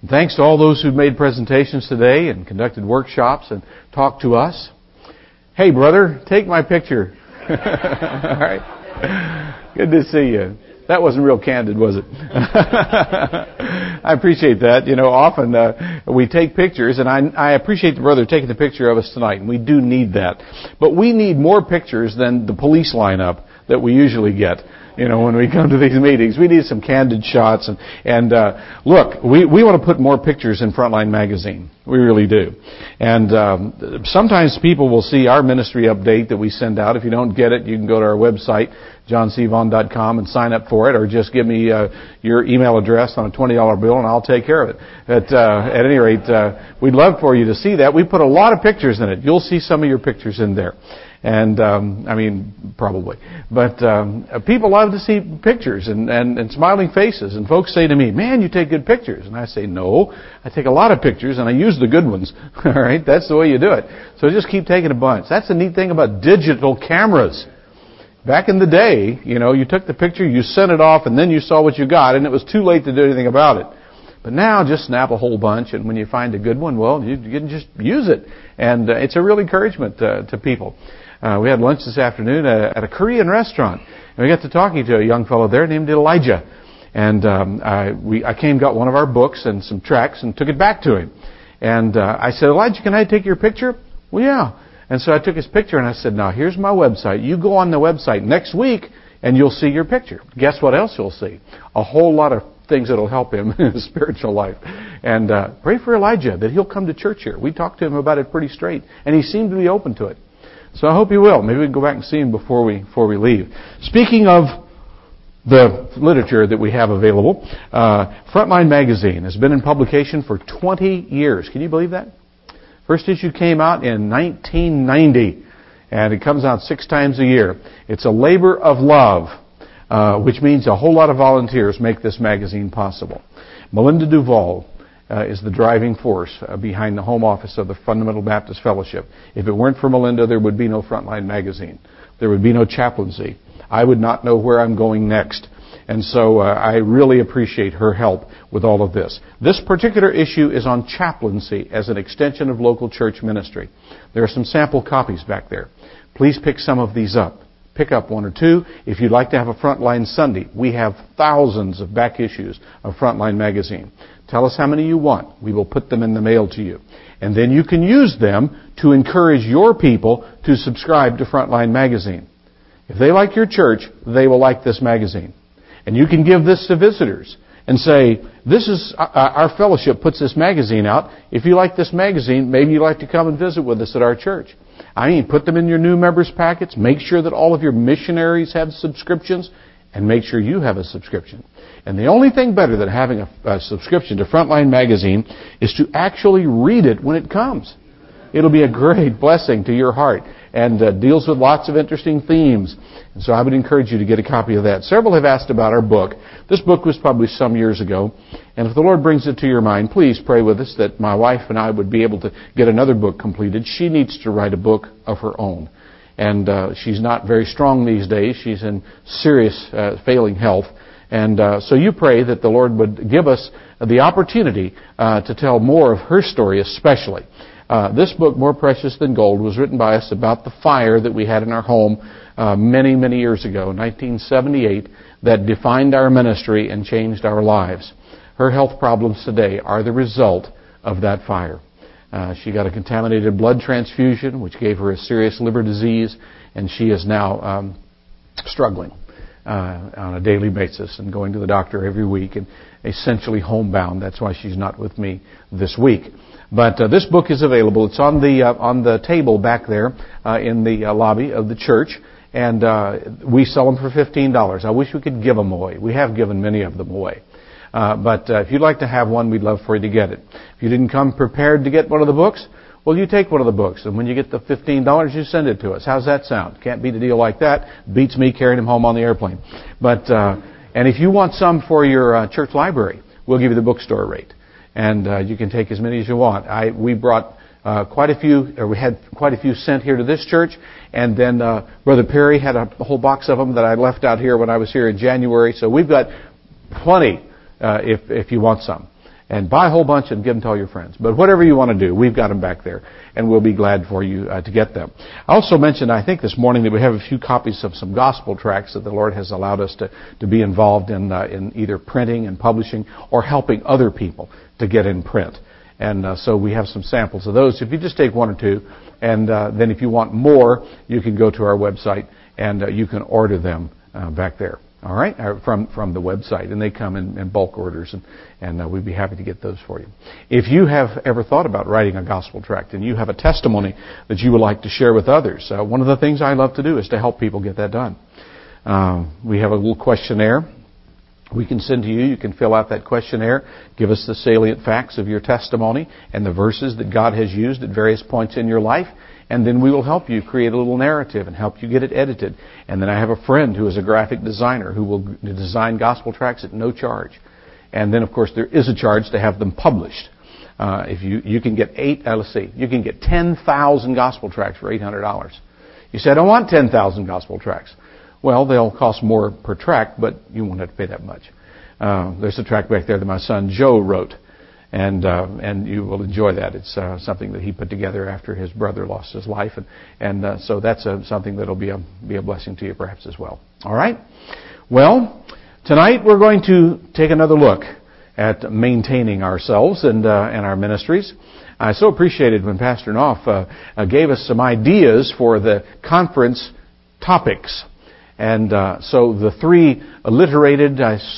Thanks to all those who've made presentations today and conducted workshops and talked to us. Hey, brother, take my picture. All right. Good to see you. That wasn't real candid, was it? I appreciate that. You know, often we take pictures, and I appreciate the brother taking the picture of us tonight, and we do need that. But we need more pictures than the police lineup that we usually get. You know, when we come to these meetings, we need some candid shots. And look, we want to put more pictures in Frontline Magazine. We really do. And sometimes people will see our ministry update that we send out. If you don't get it, you can go to our website, johncvaughn.com, and sign up for it, or just give me your email address on a $20 bill, and I'll take care of it. At any rate, we'd love for you to see that. We put a lot of pictures in it. You'll see some of your pictures in there. And, I mean, probably. But people love to see pictures and smiling faces. And folks say to me, man, you take good pictures. And I say, no, I take a lot of pictures, and I use the good ones. All right? That's the way you do it. So just keep taking a bunch. That's the neat thing about digital cameras. Back in the day, you know, you took the picture, you sent it off, and then you saw what you got, and it was too late to do anything about it. But now, just snap a whole bunch, and when you find a good one, well, you can just use it. And it's a real encouragement to people. We had lunch this afternoon at a Korean restaurant, and we got to talking to a young fellow there named Elijah. And I came, got one of our books and some tracts, and took it back to him. And I said, Elijah, can I take your picture? Well, yeah. And so I took his picture, and I said, now, here's my website. You go on the website next week, and you'll see your picture. Guess what else you'll see? A whole lot of things that will help him in his spiritual life. And pray for Elijah that he'll come to church here. We talked to him about it pretty straight, and he seemed to be open to it. So I hope he will. Maybe we can go back and see him before we leave. Speaking of the literature that we have available, Frontline Magazine has been in publication for 20 years. Can you believe that? First issue came out in 1990, and it comes out 6 times a year. It's a labor of love, which means a whole lot of volunteers make this magazine possible. Melinda Duval is the driving force behind the home office of the Fundamental Baptist Fellowship. If it weren't for Melinda, there would be no Frontline Magazine. There would be no chaplaincy. I would not know where I'm going next. And so I really appreciate her help with all of this. This particular issue is on chaplaincy as an extension of local church ministry. There are some sample copies back there. Please pick some of these up. Pick up 1 or 2. If you'd like to have a Frontline Sunday, we have thousands of back issues of Frontline Magazine. Tell us how many you want. We will put them in the mail to you. And then you can use them to encourage your people to subscribe to Frontline Magazine. If they like your church, they will like this magazine. And you can give this to visitors and say, this is our fellowship puts this magazine out. If you like this magazine, maybe you'd like to come and visit with us at our church. I mean, put them in your new members packets. Make sure that all of your missionaries have subscriptions, and make sure you have a subscription. And the only thing better than having a subscription to Frontline Magazine is to actually read it when it comes. It'll be a great blessing to your heart and deals with lots of interesting themes. And so I would encourage you to get a copy of that. Several have asked about our book. This book was published some years ago. And if the Lord brings it to your mind, please pray with us that my wife and I would be able to get another book completed. She needs to write a book of her own. And she's not very strong these days. She's in serious failing health. And so you pray that the Lord would give us the opportunity to tell more of her story especially. This book, More Precious Than Gold, was written by us about the fire that we had in our home many, many years ago, 1978, that defined our ministry and changed our lives. Her health problems today are the result of that fire. She got a contaminated blood transfusion, which gave her a serious liver disease, and she is now struggling on a daily basis and going to the doctor every week and essentially homebound. That's why she's not with me this week. But this book is available. It's on the table back there in the lobby of the church, and we sell them for $15. I wish we could give them away. We have given many of them away. But if you'd like to have one, we'd love for you to get it. If you didn't come prepared to get one of the books, well, you take one of the books, and when you get the $15, you send it to us. How's that sound? Can't beat a deal like that. Beats me carrying him home on the airplane. But and if you want some for your church library, we'll give you the bookstore rate. And you can take as many as you want. We brought quite a few, or we had quite a few sent here to this church, and then Brother Perry had a whole box of them that I left out here when I was here in January. So we've got plenty if you want some. and buy a whole bunch and give them to all your friends. But whatever you want to do, we've got them back there, and we'll be glad for you to get them. I also mentioned, I think this morning, that we have a few copies of some gospel tracts that the Lord has allowed us to be involved in either printing and publishing or helping other people to get in print. And so we have some samples of those. If you just take one or two, and then if you want more, you can go to our website and you can order them back there. All right, from the website, and they come in bulk orders, and we'd be happy to get those for you. If you have ever thought about writing a gospel tract and you have a testimony that you would like to share with others, one of the things I love to do is to help people get that done. We have a little questionnaire we can send to you. You can fill out that questionnaire, give us the salient facts of your testimony and the verses that God has used at various points in your life, and then we will help you create a little narrative and help you get it edited. And then I have a friend who is a graphic designer who will design gospel tracts at no charge. And then, of course, there is a charge to have them published. If you can get you can get 10,000 gospel tracts for $800. You say, I don't want 10,000 gospel tracts. Well, they'll cost more per tract, but you won't have to pay that much. There's a tract back there that my son Joe wrote, and you will enjoy that. It's something that he put together after his brother lost his life, and so that's something that'll be a blessing to you perhaps as well. All right. Well, tonight we're going to take another look at maintaining ourselves and our ministries. I so appreciated when Pastor Knopf gave us some ideas for the conference topics. And so the three alliterated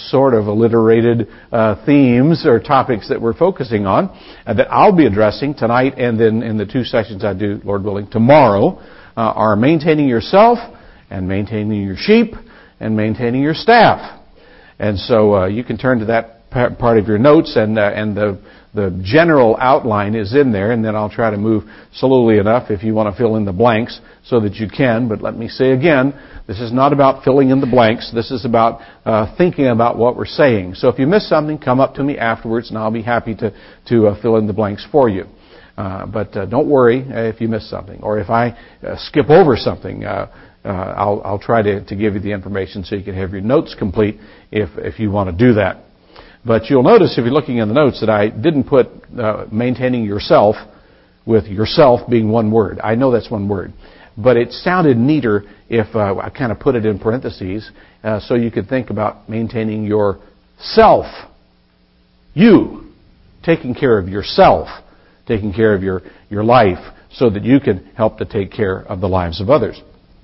themes or topics that we're focusing on that I'll be addressing tonight and then in the two sessions I do, Lord willing, tomorrow are maintaining yourself and maintaining your sheep and maintaining your staff. And so you can turn to that part of your notes, and the general outline is in there, and then I'll try to move slowly enough if you want to fill in the blanks so that you can. But let me say again, this is not about filling in the blanks. This is about thinking about what we're saying. So if you miss something, come up to me afterwards, and I'll be happy to fill in the blanks for you. But don't worry if you miss something, or if I skip over something. I'll try to give you the information so you can have your notes complete if you want to do that. But you'll notice if you're looking in the notes that I didn't put maintaining yourself with yourself being one word. I know that's one word. But it sounded neater if I kind of put it in parentheses so you could think about maintaining yourself. You. Taking care of yourself. Taking care of your life so that you can help to take care of the lives of others.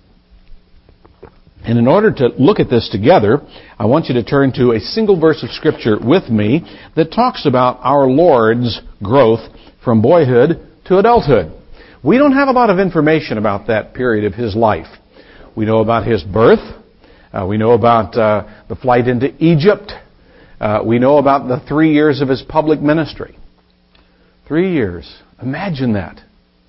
And in order to look at this together, I want you to turn to a single verse of Scripture with me that talks about our Lord's growth from boyhood to adulthood. We don't have a lot of information about that period of His life. We know about His birth. We know about the flight into Egypt. We know about the 3 years of His public ministry. 3 years. Imagine that.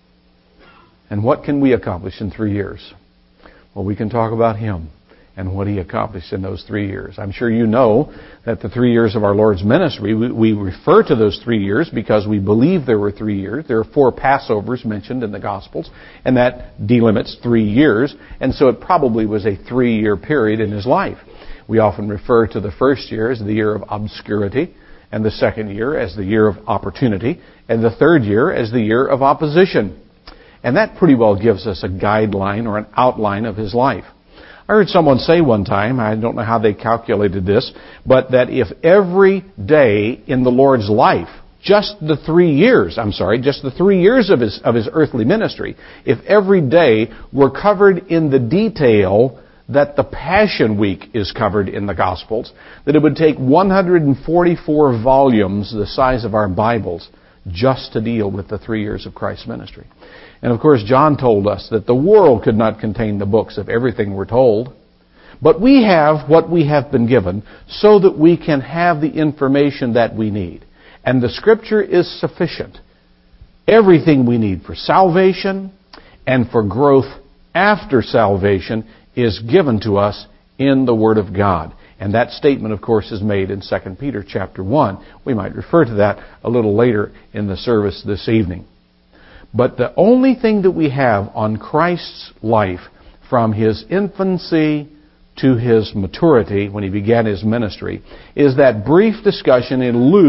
And what can we accomplish in 3 years? Well, we can talk about Him and what He accomplished in those 3 years. I'm sure you know that the 3 years of our Lord's ministry, we refer to those 3 years because we believe there were 3 years. There are 4 Passovers mentioned in the Gospels, and that delimits 3 years, and so it probably was a 3-year period in His life. We often refer to the first year as the year of obscurity, and the second year as the year of opportunity, and the third year as the year of opposition. And that pretty well gives us a guideline or an outline of His life. I heard someone say one time, I don't know how they calculated this, but that if every day in the Lord's life, just the 3 years of His earthly ministry, if every day were covered in the detail that the Passion Week is covered in the Gospels, that it would take 144 volumes the size of our Bibles just to deal with the 3 years of Christ's ministry. And of course, John told us that the world could not contain the books of everything we're told. But we have what we have been given so that we can have the information that we need. And the Scripture is sufficient. Everything we need for salvation and for growth after salvation is given to us in the Word of God. And that statement, of course, is made in 2 Peter chapter 1. We might refer to that a little later in the service this evening. But the only thing that we have on Christ's life from His infancy to His maturity when He began His ministry is that brief discussion in Luke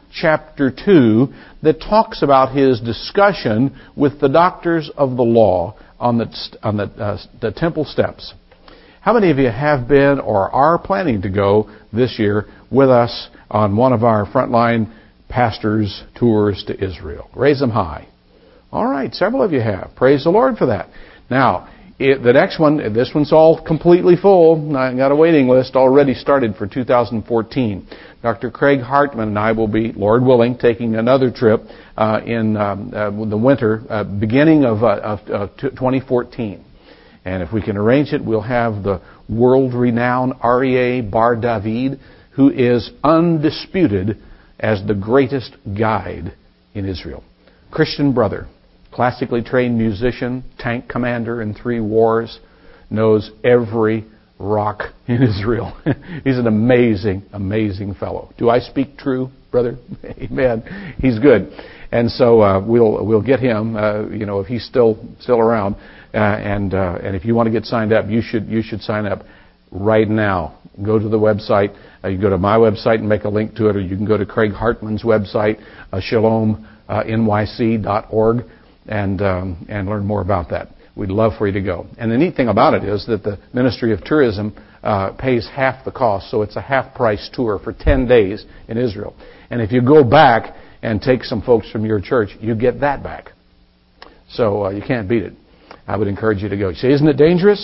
chapter 2 that talks about his discussion with the doctors of the law on the temple steps. How many of you have been or are planning to go this year with us on one of our frontline pastors' tours to Israel? Raise them high. All right, several of you have. Praise the Lord for that. Now, the next one, this one's all completely full. I got a waiting list already started for 2014. Dr. Craig Hartman and I will be, Lord willing, taking another trip in the winter, beginning of 2014. And if we can arrange it, we'll have the world-renowned R.E.A. Bar David, who is undisputed as the greatest guide in Israel. Christian brother, classically trained musician, tank commander in 3 wars, knows every rock in Israel. He's an amazing, amazing fellow. Do I speak true, brother? Amen. He's good. And so we'll get him, if he's still around. And if you want to get signed up, you should sign up right now. Go to the website. You can go to my website and make a link to it, or you can go to Craig Hartman's website, shalomnyc.org, and learn more about that. We'd love for you to go. And the neat thing about it is that the Ministry of Tourism pays half the cost, so it's a half-price tour for 10 days in Israel. And if you go back and take some folks from your church, you get that back. So you can't beat it. I would encourage you to go. You say, isn't it dangerous?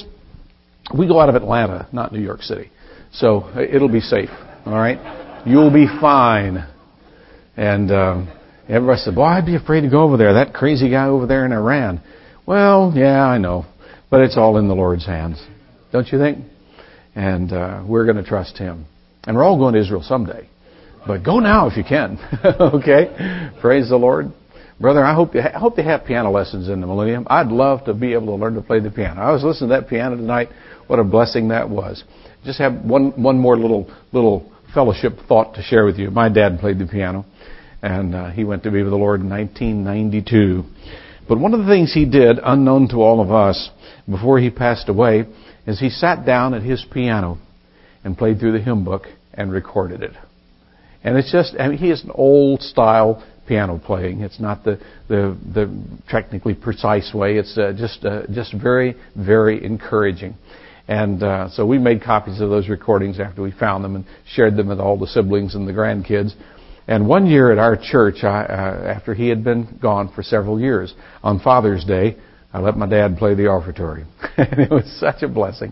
We go out of Atlanta, not New York City. So it'll be safe. All right? You'll be fine. And everybody said, boy, I'd be afraid to go over there. That crazy guy over there in Iran. Well, yeah, I know. But it's all in the Lord's hands. Don't you think? And we're going to trust Him. And we're all going to Israel someday. But go now if you can. Okay? Praise the Lord. Brother, I hope they have piano lessons in the Millennium. I'd love to be able to learn to play the piano. I was listening to that piano tonight. What a blessing that was. Just have one more little fellowship thought to share with you. My dad played the piano, and he went to be with the Lord in 1992. But one of the things he did, unknown to all of us, before he passed away, is he sat down at his piano and played through the hymn book and recorded it. And it's just, he is an old style piano playing. It's not the technically precise way. It's just very, very encouraging. And so we made copies of those recordings after we found them and shared them with all the siblings and the grandkids. And one year at our church, after he had been gone for several years, on Father's Day, I let my dad play the offertory. And it was such a blessing.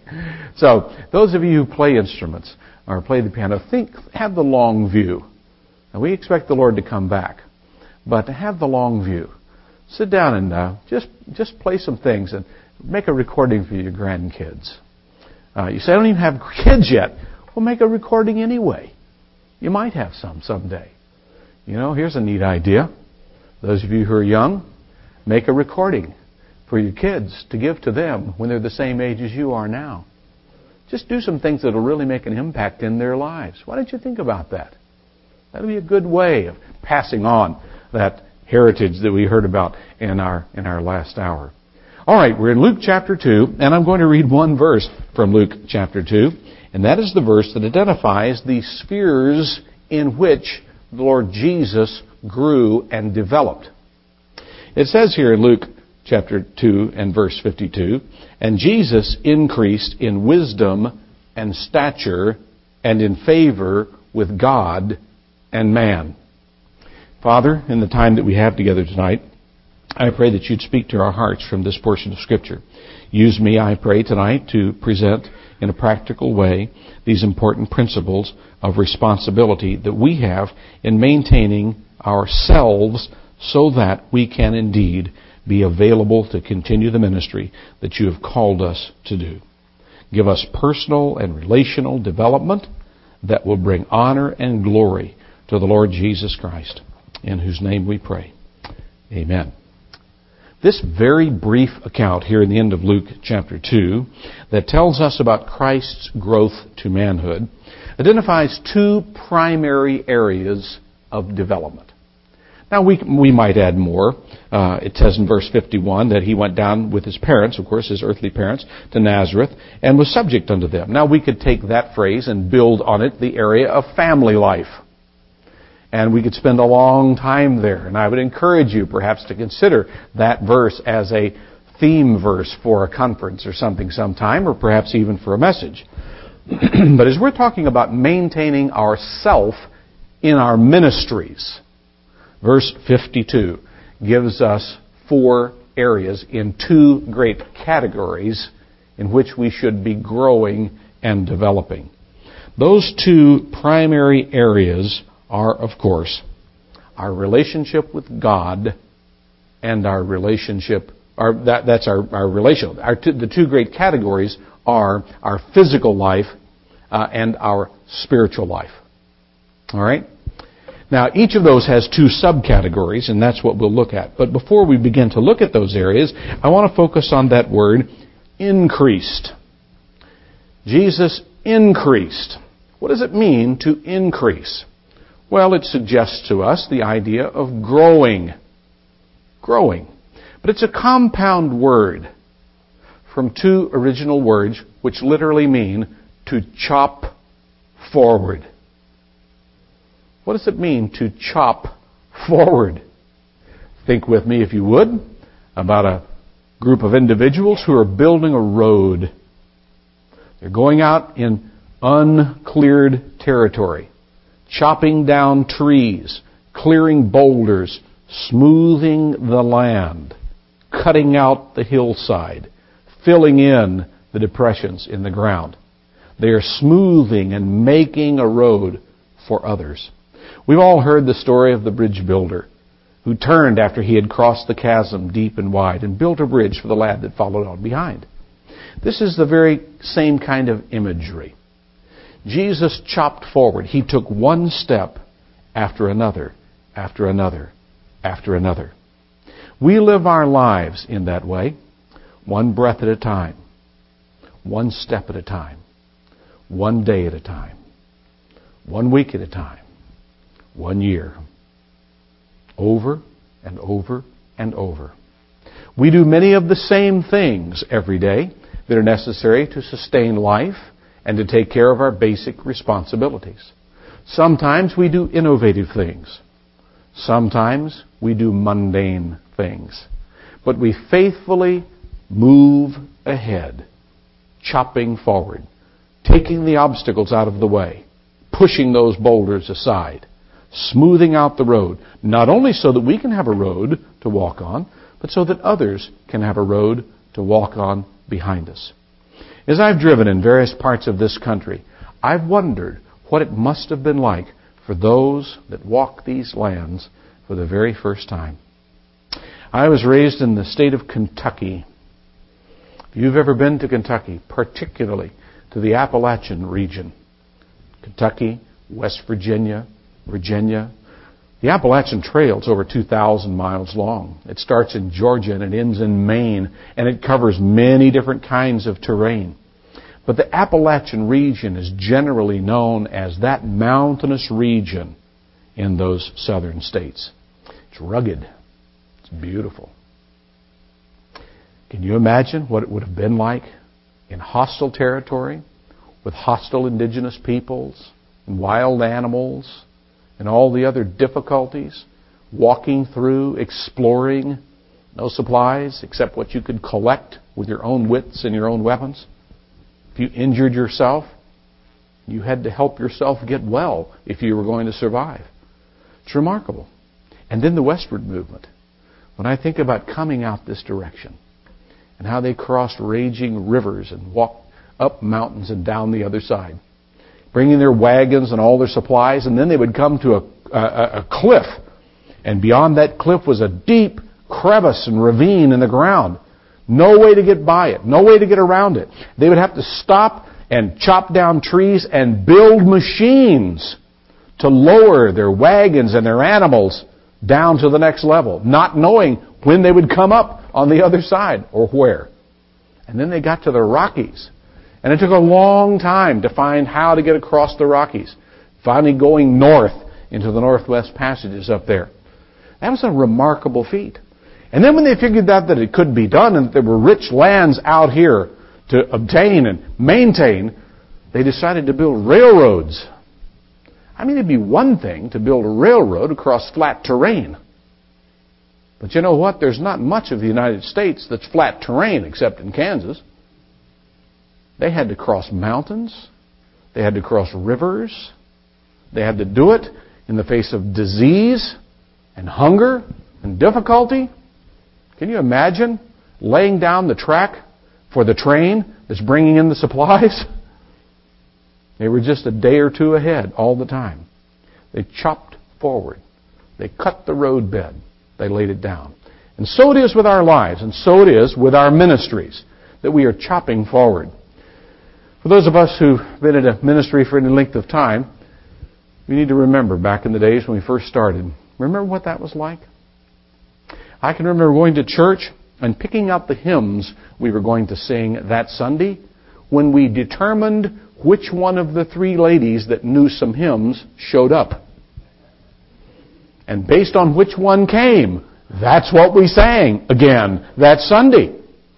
So those of you who play instruments or play the piano, have the long view. Now, we expect the Lord to come back. But to have the long view, sit down and just play some things and make a recording for your grandkids. You say, I don't even have kids yet. Well, make a recording anyway. You might have some someday. Here's a neat idea. Those of you who are young, make a recording for your kids to give to them when they're the same age as you are now. Just do some things that will really make an impact in their lives. Why don't you think about that? That would be a good way of passing on that heritage that we heard about in our last hour. All right, we're in Luke chapter 2, and I'm going to read one verse from Luke chapter 2, and that is the verse that identifies the spheres in which the Lord Jesus grew and developed. It says here in Luke chapter 2 and verse 52, and Jesus increased in wisdom and stature and in favor with God and man. Father, in the time that we have together tonight, I pray that you'd speak to our hearts from this portion of Scripture. Use me, I pray, tonight to present in a practical way these important principles of responsibility that we have in maintaining ourselves so that we can indeed be available to continue the ministry that you have called us to do. Give us personal and relational development that will bring honor and glory to the Lord Jesus Christ, in whose name we pray. Amen. This very brief account here in the end of Luke chapter 2 that tells us about Christ's growth to manhood identifies 2 primary areas of development. Now we might add more. It says in verse 51 that he went down with his parents, of course his earthly parents, to Nazareth and was subject unto them. Now we could take that phrase and build on it the area of family life. And we could spend a long time there. And I would encourage you perhaps to consider that verse as a theme verse for a conference or something sometime, or perhaps even for a message. But as we're talking about maintaining ourself in our ministries, verse 52 gives us 4 areas in 2 great categories in which we should be growing and developing. Those 2 primary areas are, of course, our relationship with God and our relationship, that's our relational. The 2 great categories are our physical life and our spiritual life. All right? Now, each of those has 2 subcategories, and that's what we'll look at. But before we begin to look at those areas, I want to focus on that word, increased. Jesus increased. What does it mean to increase? Well, it suggests to us the idea of growing. Growing. But it's a compound word from 2 original words which literally mean to chop forward. What does it mean to chop forward? Think with me, if you would, about a group of individuals who are building a road. They're going out in uncleared territory, chopping down trees, clearing boulders, smoothing the land, cutting out the hillside, filling in the depressions in the ground. They are smoothing and making a road for others. We've all heard the story of the bridge builder who turned after he had crossed the chasm deep and wide and built a bridge for the lad that followed on behind. This is the very same kind of imagery. Jesus chopped forward. He took one step after another, after another, after another. We live our lives in that way, one breath at a time, one step at a time, one day at a time, 1 week at a time, 1 year, over and over and over. We do many of the same things every day that are necessary to sustain life and to take care of our basic responsibilities. Sometimes we do innovative things. Sometimes we do mundane things. But we faithfully move ahead, chopping forward, taking the obstacles out of the way, pushing those boulders aside, smoothing out the road, not only so that we can have a road to walk on, but so that others can have a road to walk on behind us. As I've driven in various parts of this country, I've wondered what it must have been like for those that walk these lands for the very first time. I was raised in the state of Kentucky. If you've ever been to Kentucky, particularly to the Appalachian region, Kentucky, West Virginia, the Appalachian Trail is over 2,000 miles long. It starts in Georgia and it ends in Maine, and it covers many different kinds of terrain. But the Appalachian region is generally known as that mountainous region in those southern states. It's rugged. It's beautiful. Can you imagine what it would have been like in hostile territory with hostile indigenous peoples and wild animals and all the other difficulties, walking through, exploring, no supplies except what you could collect with your own wits and your own weapons? If you injured yourself, you had to help yourself get well if you were going to survive. It's remarkable. And then the westward movement. When I think about coming out this direction and how they crossed raging rivers and walked up mountains and down the other side, bringing their wagons and all their supplies, and then they would come to a cliff. And beyond that cliff was a deep crevice and ravine in the ground. No way to get by it. No way to get around it. They would have to stop and chop down trees and build machines to lower their wagons and their animals down to the next level, not knowing when they would come up on the other side or where. And then they got to the Rockies. And it took a long time to find how to get across the Rockies. Finally going north into the Northwest Passages up there. That was a remarkable feat. And then when they figured out that it could be done and that there were rich lands out here to obtain and maintain, they decided to build railroads. I mean, it'd be one thing to build a railroad across flat terrain. But you know what? There's not much of the United States that's flat terrain except in Kansas. They had to cross mountains. They had to cross rivers. They had to do it in the face of disease and hunger and difficulty. Can you imagine laying down the track for the train that's bringing in the supplies? They were just a day or two ahead all the time. They chopped forward. They cut the road bed. They laid it down. And so it is with our lives, and so it is with our ministries, that we are chopping forward. For those of us who've been in a ministry for any length of time, we need to remember back in the days when we first started. Remember what that was like? I can remember going to church and picking out the hymns we were going to sing that Sunday when we determined which one of the three ladies that knew some hymns showed up. And based on which one came, that's what we sang again that Sunday.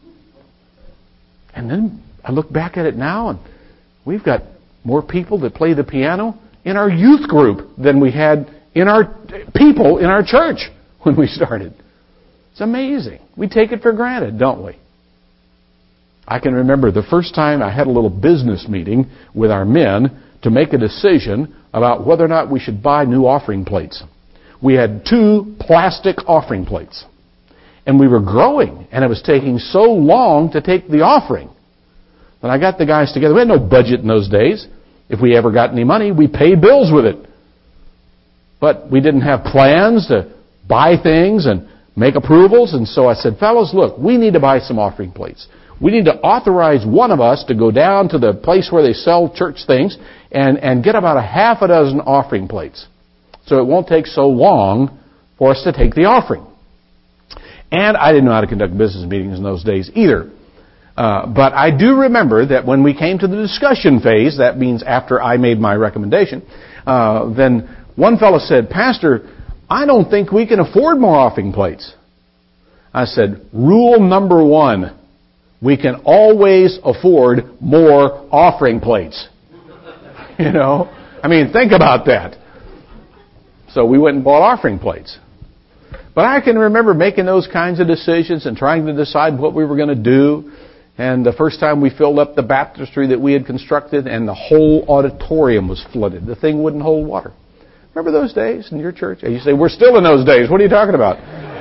And then I look back at it now, and we've got more people that play the piano in our youth group than we had in our people in our church when we started. It's amazing. We take it for granted, don't we? I can remember the first time I had a little business meeting with our men to make a decision about whether or not we should buy new offering plates. We had 2 plastic offering plates. And we were growing, and it was taking so long to take the offering. When I got the guys together, we had no budget in those days. If we ever got any money, we paid bills with it. But we didn't have plans to buy things and make approvals. And so I said, fellows, look, we need to buy some offering plates. We need to authorize one of us to go down to the place where they sell church things and get about 6 offering plates. So it won't take so long for us to take the offering. And I didn't know how to conduct business meetings in those days either. But I do remember that when we came to the discussion phase, that means after I made my recommendation, then one fellow said, Pastor, I don't think we can afford more offering plates. I said, rule number 1, we can always afford more offering plates. You know? I mean, think about that. So we went and bought offering plates. But I can remember making those kinds of decisions and trying to decide what we were going to do. And the first time we filled up the baptistry that we had constructed, and the whole auditorium was flooded. The thing wouldn't hold water. Remember those days in your church? You say, we're still in those days. What are you talking about?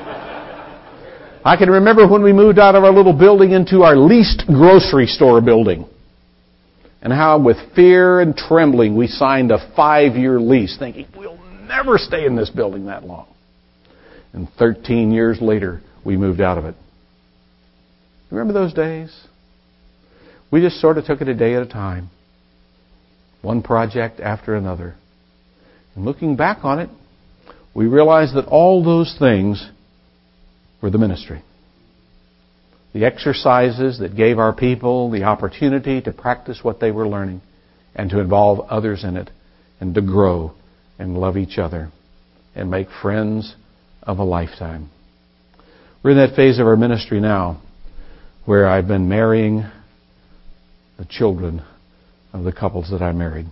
I can remember when we moved out of our little building into our leased grocery store building. And how with fear and trembling we signed a 5-year lease, thinking we'll never stay in this building that long. And 13 years later, we moved out of it. Remember those days? We just sort of took it a day at a time. One project after another. And looking back on it, we realized that all those things were the ministry. The exercises that gave our people the opportunity to practice what they were learning and to involve others in it and to grow and love each other and make friends of a lifetime. We're in that phase of our ministry now where I've been marrying the children of the couples that I married.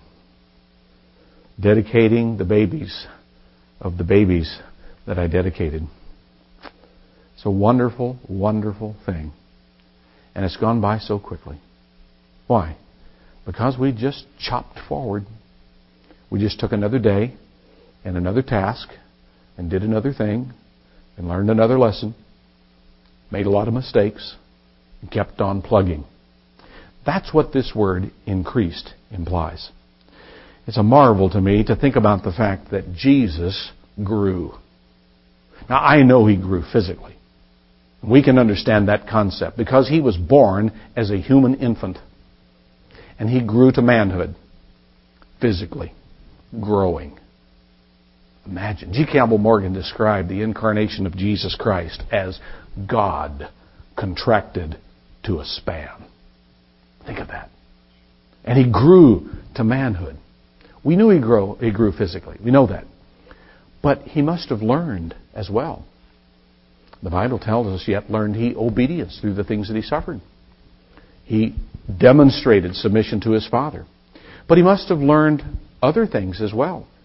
Dedicating the babies of the babies that I dedicated. It's a wonderful, wonderful thing. And it's gone by so quickly. Why? Because we just chopped forward. We just took another day and another task and did another thing and learned another lesson, made a lot of mistakes, and kept on plugging. That's what this word increased implies. It's a marvel to me to think about the fact that Jesus grew. Now, I know He grew physically. We can understand that concept because He was born as a human infant. And He grew to manhood, physically, growing. Imagine. G. Campbell Morgan described the incarnation of Jesus Christ as God contracted to a span. Think of that. And He grew to manhood. We knew He grew physically. We know that. But He must have learned as well. The Bible tells us, yet learned He obedience through the things that He suffered. He demonstrated submission to His Father. But He must have learned other things as well.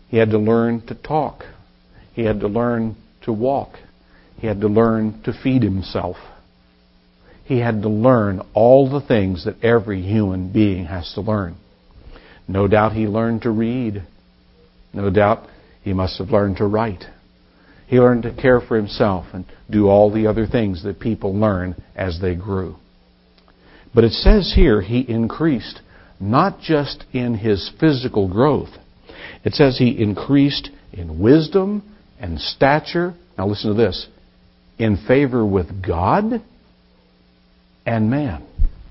He had to learn to talk. He had to learn to walk. He had to learn to feed himself. He had to learn all the things that every human being has to learn. No doubt he learned to read. No doubt he must have learned to write. He learned to care for himself and do all the other things that people learn as they grew. But it says here he increased, not just in his physical growth. It says he increased in wisdom and stature. Now listen to this. In favor with God and man.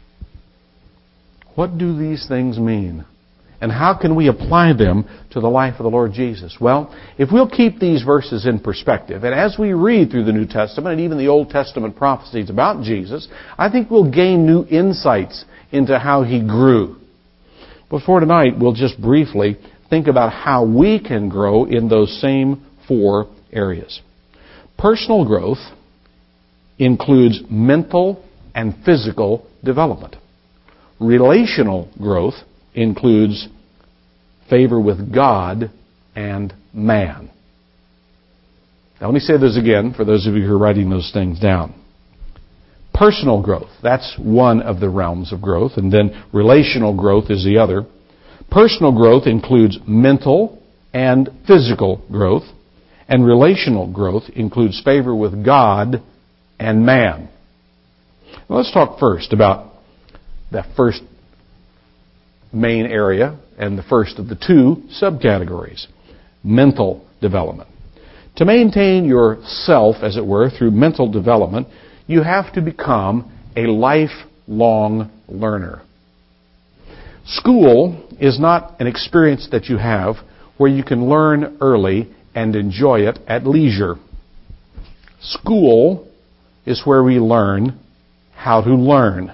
What do these things mean? And how can we apply them to the life of the Lord Jesus? Well, if we'll keep these verses in perspective, and as we read through the New Testament and even the Old Testament prophecies about Jesus, I think we'll gain new insights into how He grew. But for tonight, we'll just briefly think about how we can grow in those same 4 areas. Personal growth includes mental and physical development. Relational growth includes favor with God and man. Now let me say this again for those of you who are writing those things down. Personal growth, that's one of the realms of growth, and then relational growth is the other. Personal growth includes mental and physical growth, and relational growth includes favor with God and man. Now let's talk first about that first main area and the first of the 2 subcategories, mental development. To maintain yourself, as it were, through mental development, you have to become a lifelong learner. School is not an experience that you have where you can learn early and enjoy it at leisure. School is where we learn how to learn.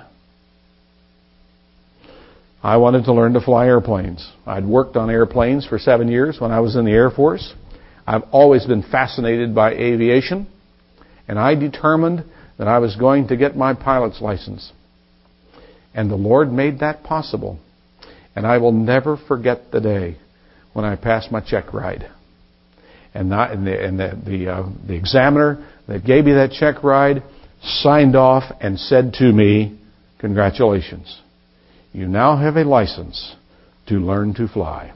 I wanted to learn to fly airplanes. I'd worked on airplanes for 7 years when I was in the Air Force. I've always been fascinated by aviation, and I determined that I was going to get my pilot's license. And the Lord made that possible. And I will never forget the day when I passed my check ride. And the examiner that gave me that check ride signed off and said to me, "Congratulations. You now have a license to learn to fly."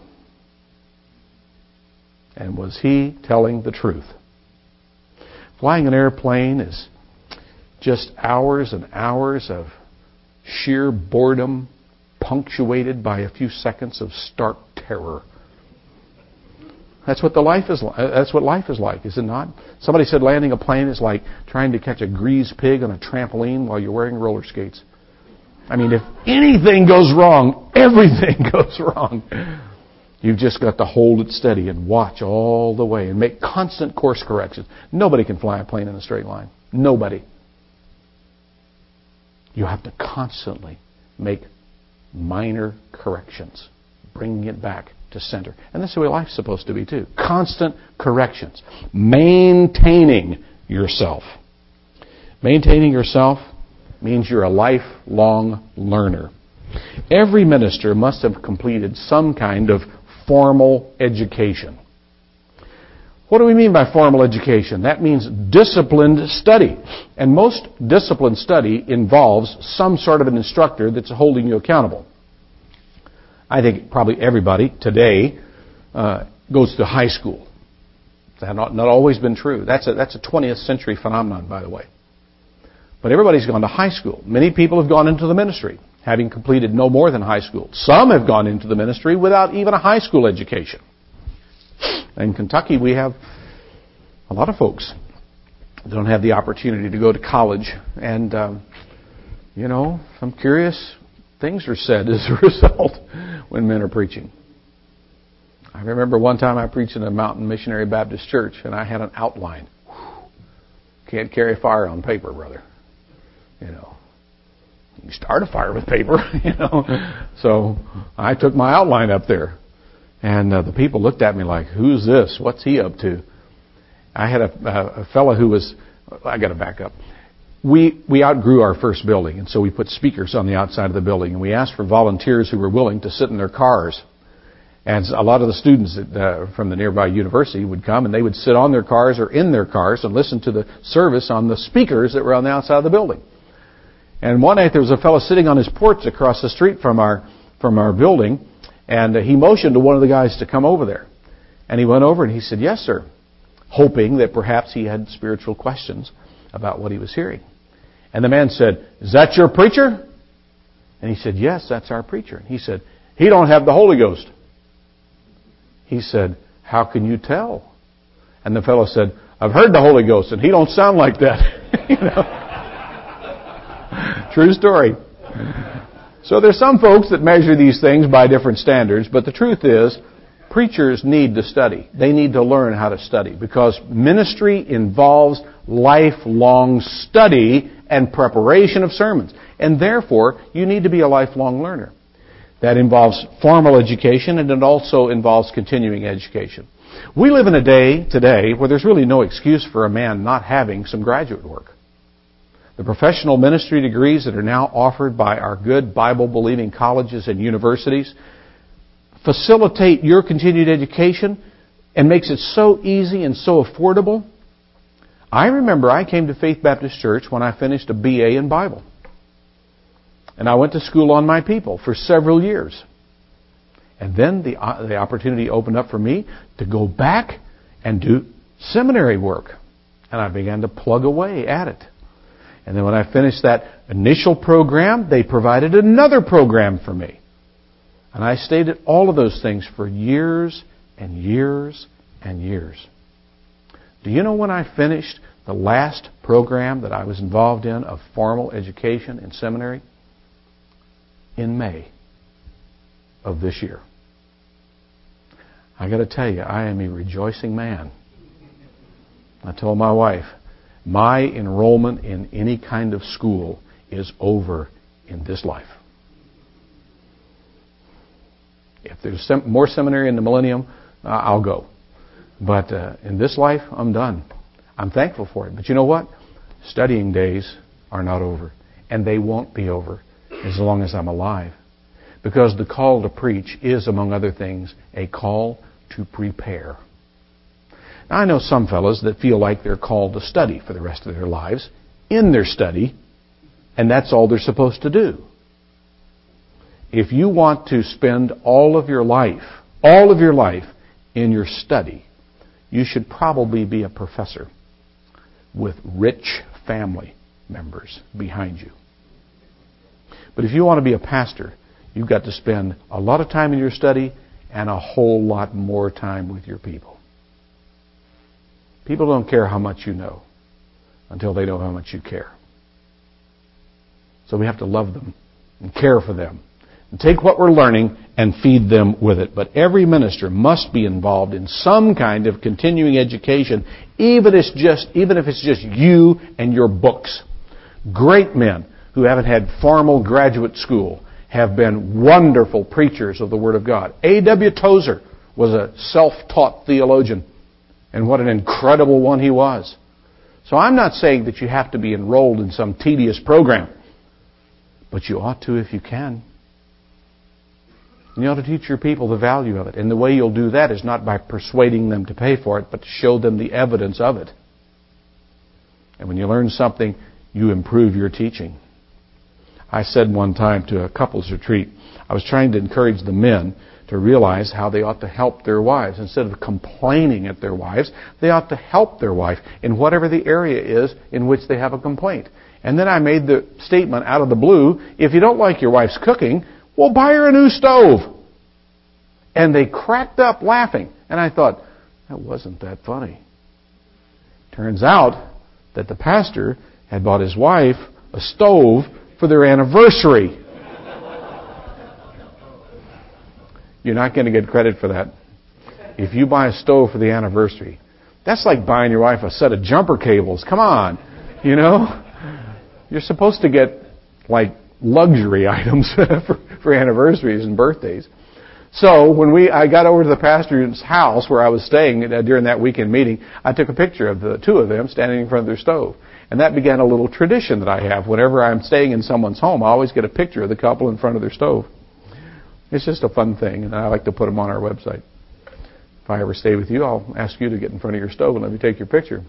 And was he telling the truth? Flying an airplane is just hours and hours of sheer boredom, punctuated by a few seconds of stark terror. That's what life is like, is it not? Somebody said landing a plane is like trying to catch a greased pig on a trampoline while you're wearing roller skates. I mean, if anything goes wrong, everything goes wrong. You've just got to hold it steady and watch all the way and make constant course corrections. Nobody can fly a plane in a straight line. Nobody. You have to constantly make minor corrections, bringing it back to center. And that's the way life's supposed to be too. Constant corrections. Maintaining yourself. Maintaining yourself means you're a lifelong learner. Every minister must have completed some kind of formal education. What do we mean by formal education? That means disciplined study. And most disciplined study involves some sort of an instructor that's holding you accountable. I think probably everybody today goes to high school. That's not always been true. That's a 20th century phenomenon, by the way. But everybody's gone to high school. Many people have gone into the ministry, having completed no more than high school. Some have gone into the ministry without even a high school education. In Kentucky, we have a lot of folks that don't have the opportunity to go to college. And, some curious things are said as a result when men are preaching. I remember one time I preached in a Mountain Missionary Baptist Church, and I had an outline. Can't carry fire on paper, brother. You start a fire with paper, So I took my outline up there. And the people looked at me like, "Who's this? What's he up to?" I had a fellow who was, I got to back up. We outgrew our first building, and so we put speakers on the outside of the building, and we asked for volunteers who were willing to sit in their cars And a lot of the students from the nearby university would come, and they would sit on their cars or in their cars and listen to the service on the speakers that were on the outside of the building. And one night there was a fellow sitting on his porch across the street from our building, and he motioned to one of the guys to come over there. And he went over and he said, "Yes, sir," hoping that perhaps he had spiritual questions about what he was hearing. And the man said, "Is that your preacher?" And he said, "Yes, that's our preacher." And he said, "He don't have the Holy Ghost." He said, "How can you tell?" And the fellow said, "I've heard the Holy Ghost, and he don't sound like that." True story. So there's some folks that measure these things by different standards, but the truth is, preachers need to study. They need to learn how to study, because ministry involves lifelong study and preparation of sermons. And therefore, you need to be a lifelong learner. That involves formal education, and it also involves continuing education. We live in a day today where there's really no excuse for a man not having some graduate work. The professional ministry degrees that are now offered by our good Bible-believing colleges and universities facilitate your continued education and makes it so easy and so affordable. I remember I came to Faith Baptist Church when I finished a BA in Bible. And I went to school on my people for several years. And then the opportunity opened up for me to go back and do seminary work. And I began to plug away at it. And then when I finished that initial program, they provided another program for me. And I stayed at all of those things for years and years and years. Do you know when I finished the last program that I was involved in of formal education in seminary? In May of this year. I got to tell you, I am a rejoicing man. I told my wife, my enrollment in any kind of school is over in this life. If there's more seminary in the millennium, I'll go. But in this life, I'm done. I'm thankful for it. But you know what? Studying days are not over. And they won't be over as long as I'm alive. Because the call to preach is, among other things, a call to prepare. Now, I know some fellows that feel like they're called to study for the rest of their lives in their study, and that's all they're supposed to do. If you want to spend all of your life in your study, you should probably be a professor with rich family members behind you. But if you want to be a pastor, you've got to spend a lot of time in your study and a whole lot more time with your people. People don't care how much you know until they know how much you care. So we have to love them and care for them and take what we're learning and feed them with it. But every minister must be involved in some kind of continuing education, even if it's just you and your books. Great men who haven't had formal graduate school have been wonderful preachers of the Word of God. A.W. Tozer was a self-taught theologian, and what an incredible one he was. So I'm not saying that you have to be enrolled in some tedious program, but you ought to if you can. And you ought to teach your people the value of it. And the way you'll do that is not by persuading them to pay for it, but to show them the evidence of it. And when you learn something, you improve your teaching. I said one time to a couples retreat, I was trying to encourage the men to realize how they ought to help their wives. Instead of complaining at their wives, they ought to help their wife in whatever the area is in which they have a complaint. And then I made the statement out of the blue, if you don't like your wife's cooking, well, buy her a new stove. And they cracked up laughing. And I thought, that wasn't that funny. Turns out that the pastor had bought his wife a stove for their anniversary. You're not going to get credit for that. If you buy a stove for the anniversary, that's like buying your wife a set of jumper cables. Come on. You know? You're supposed to get like luxury items for anniversaries and birthdays. So when I got over to the pastor's house where I was staying during that weekend meeting, I took a picture of the two of them standing in front of their stove. And that began a little tradition that I have. Whenever I'm staying in someone's home, I always get a picture of the couple in front of their stove. It's just a fun thing, and I like to put them on our website. If I ever stay with you, I'll ask you to get in front of your stove and let me take your picture.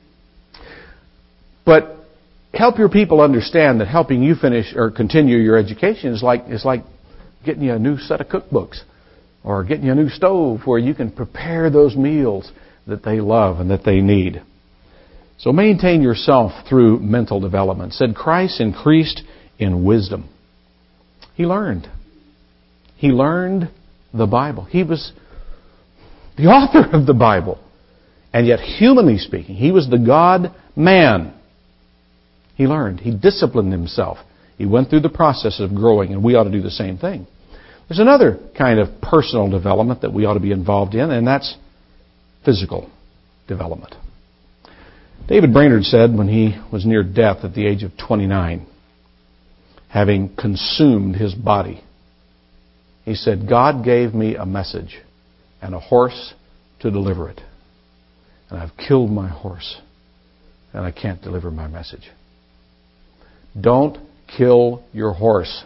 But help your people understand that helping you finish or continue your education is like getting you a new set of cookbooks or getting you a new stove where you can prepare those meals that they love and that they need. So maintain yourself through mental development. It said Christ increased in wisdom. He learned. He learned the Bible. He was the author of the Bible. And yet, humanly speaking, he was the God-man. He learned. He disciplined himself. He went through the process of growing, and we ought to do the same thing. There's another kind of personal development that we ought to be involved in, and that's physical development. David Brainerd said when he was near death at the age of 29, having consumed his body, he said, God gave me a message and a horse to deliver it. And I've killed my horse, and I can't deliver my message. Don't kill your horse.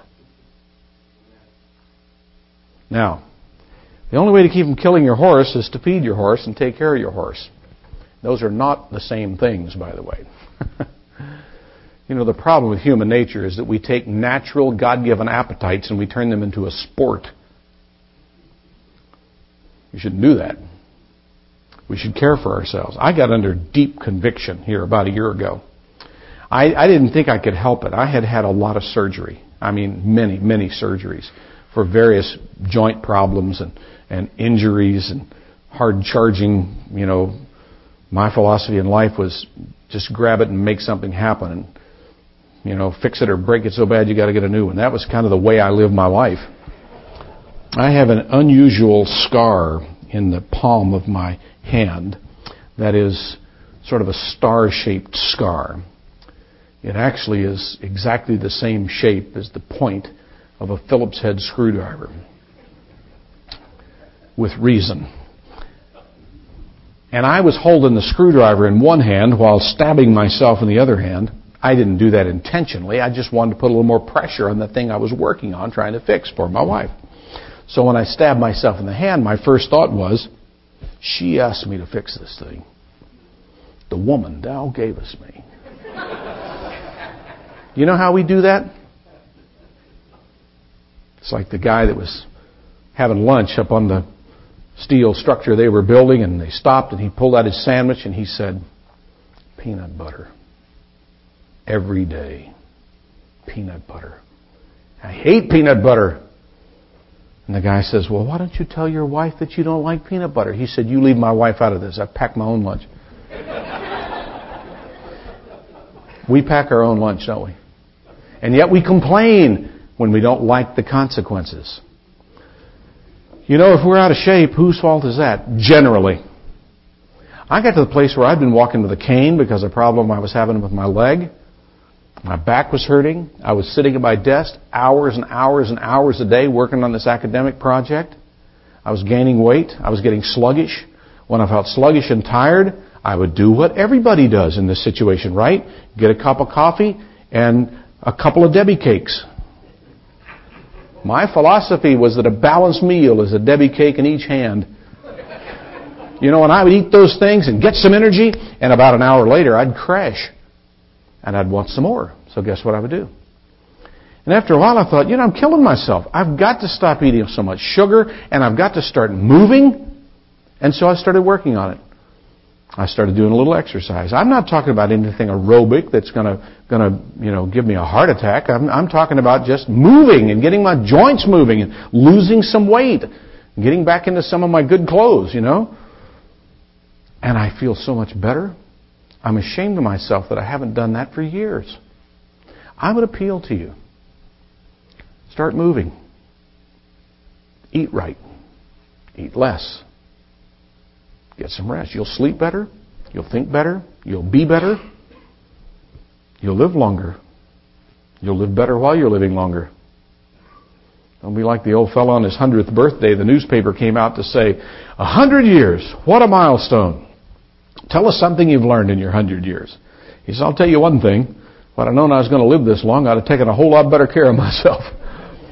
Now, the only way to keep from killing your horse is to feed your horse and take care of your horse. Those are not the same things, by the way. You know, the problem with human nature is that we take natural, God-given appetites and we turn them into a sport. We shouldn't do that. We should care for ourselves. I got under deep conviction here about a year ago. I didn't think I could help it. I had had a lot of surgery. I mean, many, many surgeries for various joint problems and injuries and hard charging. You know, my philosophy in life was just grab it and make something happen and, you know, fix it or break it so bad you got to get a new one. That was kind of the way I lived my life. I have an unusual scar in the palm of my hand that is sort of a star-shaped scar. It actually is exactly the same shape as the point of a Phillips head screwdriver. With reason. And I was holding the screwdriver in one hand while stabbing myself in the other hand. I didn't do that intentionally. I just wanted to put a little more pressure on the thing I was working on trying to fix for my wife. So when I stabbed myself in the hand, my first thought was, she asked me to fix this thing. The woman thou gavest me. You know how we do that? It's like the guy that was having lunch up on the steel structure they were building, and they stopped and he pulled out his sandwich and he said, peanut butter. Every day. Peanut butter. I hate peanut butter. And the guy says, well, why don't you tell your wife that you don't like peanut butter? He said, you leave my wife out of this. I pack my own lunch. We pack our own lunch, don't we? And yet we complain when we don't like the consequences. You know, if we're out of shape, whose fault is that? Generally. I got to the place where I'd been walking with a cane because of a problem I was having with my leg. My back was hurting. I was sitting at my desk hours and hours and hours a day working on this academic project. I was gaining weight. I was getting sluggish. When I felt sluggish and tired, I would do what everybody does in this situation, right? Get a cup of coffee and a couple of Debbie cakes. My philosophy was that a balanced meal is a Debbie cake in each hand. You know, and I would eat those things and get some energy, and about an hour later I'd crash. And I'd want some more. So guess what I would do? And after a while I thought, you know, I'm killing myself. I've got to stop eating so much sugar, and I've got to start moving. And so I started working on it. I started doing a little exercise. I'm not talking about anything aerobic that's gonna give me a heart attack. I'm talking about just moving and getting my joints moving and losing some weight, and getting back into some of my good clothes, you know. And I feel so much better. I'm ashamed of myself that I haven't done that for years. I would appeal to you. Start moving. Eat right. Eat less. Get some rest. You'll sleep better. You'll think better. You'll be better. You'll live longer. You'll live better while you're living longer. Don't be like the old fellow on his 100th birthday. The newspaper came out to say, 100 years. What a milestone. Tell us something you've learned in your 100 years. He said, I'll tell you one thing. If I'd have known I was going to live this long, I'd have taken a whole lot better care of myself.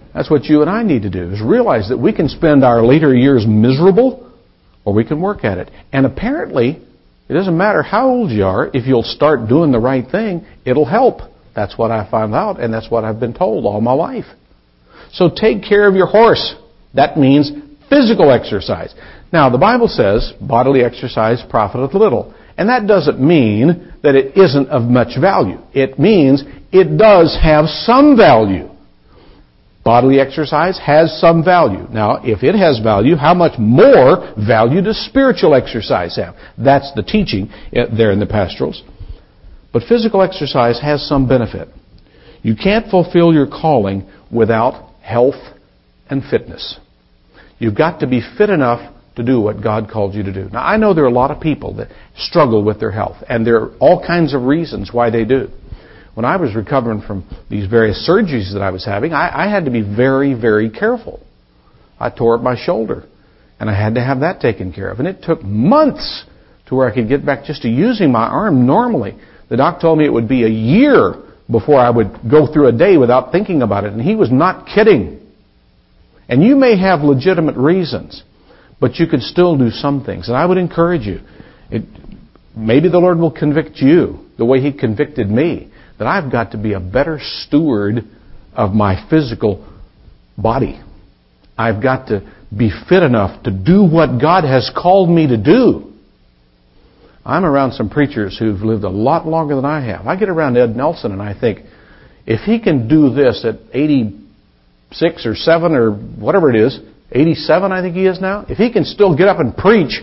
That's what you and I need to do, is realize that we can spend our later years miserable, or we can work at it. And apparently, it doesn't matter how old you are, if you'll start doing the right thing, it'll help. That's what I found out, and that's what I've been told all my life. So take care of your horse. That means physical exercise. Now, the Bible says, bodily exercise profiteth little. And that doesn't mean that it isn't of much value. It means it does have some value. Bodily exercise has some value. Now, if it has value, how much more value does spiritual exercise have? That's the teaching there in the pastorals. But physical exercise has some benefit. You can't fulfill your calling without health and fitness. You've got to be fit enough to do what God called you to do. Now, I know there are a lot of people that struggle with their health, and there are all kinds of reasons why they do. When I was recovering from these various surgeries that I was having, I had to be very, very careful. I tore up my shoulder, and I had to have that taken care of. And it took months to where I could get back just to using my arm normally. The doc told me it would be a year before I would go through a day without thinking about it. And he was not kidding. And you may have legitimate reasons, but you could still do some things. And I would encourage you. Maybe the Lord will convict you the way He convicted me, that I've got to be a better steward of my physical body. I've got to be fit enough to do what God has called me to do. I'm around some preachers who've lived a lot longer than I have. I get around Ed Nelson and I think, if he can do this at 86 or 7 or whatever it is, 87 I think he is now, if he can still get up and preach,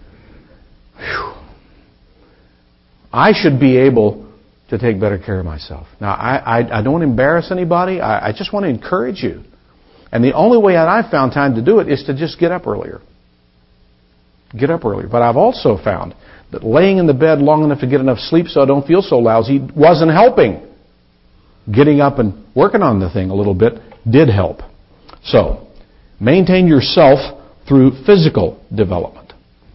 I should be able to take better care of myself. Now, I don't want to embarrass anybody. I just want to encourage you. And the only way that I've found time to do it is to just get up earlier. Get up earlier. But I've also found that laying in the bed long enough to get enough sleep so I don't feel so lousy wasn't helping. Getting up and working on the thing a little bit did help. So, maintain yourself through physical development,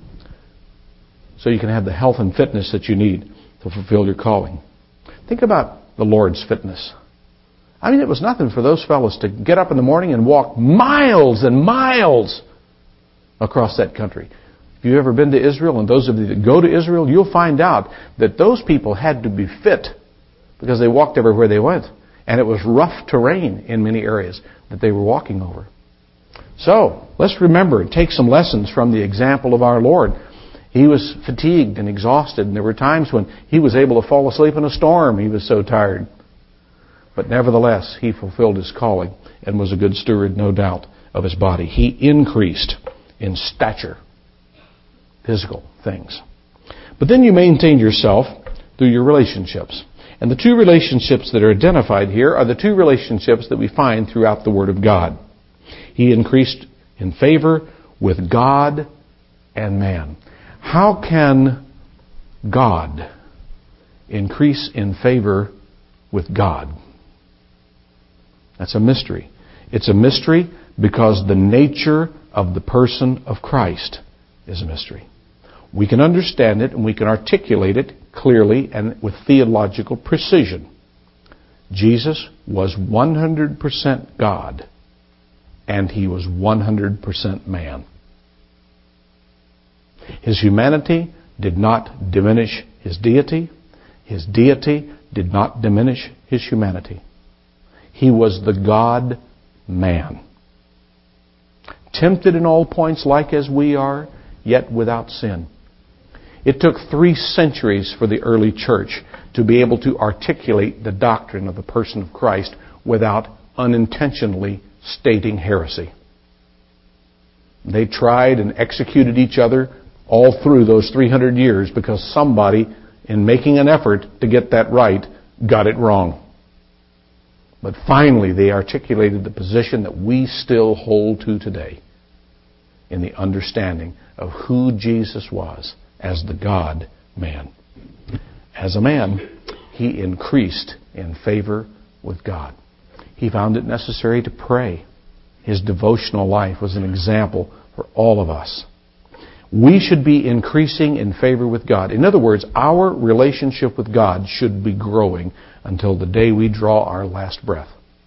so you can have the health and fitness that you need to fulfill your calling. Think about the Lord's fitness. I mean, it was nothing for those fellows to get up in the morning and walk miles and miles across that country. If you've ever been to Israel, and those of you that go to Israel, you'll find out that those people had to be fit because they walked everywhere they went. And it was rough terrain in many areas that they were walking over. So, let's remember and take some lessons from the example of our Lord. He was fatigued and exhausted, and there were times when He was able to fall asleep in a storm. He was so tired. But nevertheless, He fulfilled His calling and was a good steward, no doubt, of His body. He increased in stature, physical things. But then you maintained yourself through your relationships. And the two relationships that are identified here are the two relationships that we find throughout the Word of God. He increased in favor with God and man. How can God increase in favor with God? That's a mystery. It's a mystery because the nature of the person of Christ is a mystery. We can understand it and we can articulate it clearly and with theological precision. Jesus was 100% God and He was 100% man. His humanity did not diminish His deity. His deity did not diminish His humanity. He was the God-man. Tempted in all points like as we are, yet without sin. It took 3 centuries for the early church to be able to articulate the doctrine of the person of Christ without unintentionally stating heresy. They tried and executed each other all through those 300 years because somebody, in making an effort to get that right, got it wrong. But finally, they articulated the position that we still hold to today in the understanding of who Jesus was as the God-man. As a man, He increased in favor with God. He found it necessary to pray. His devotional life was an example for all of us. We should be increasing in favor with God. In other words, our relationship with God should be growing until the day we draw our last breath.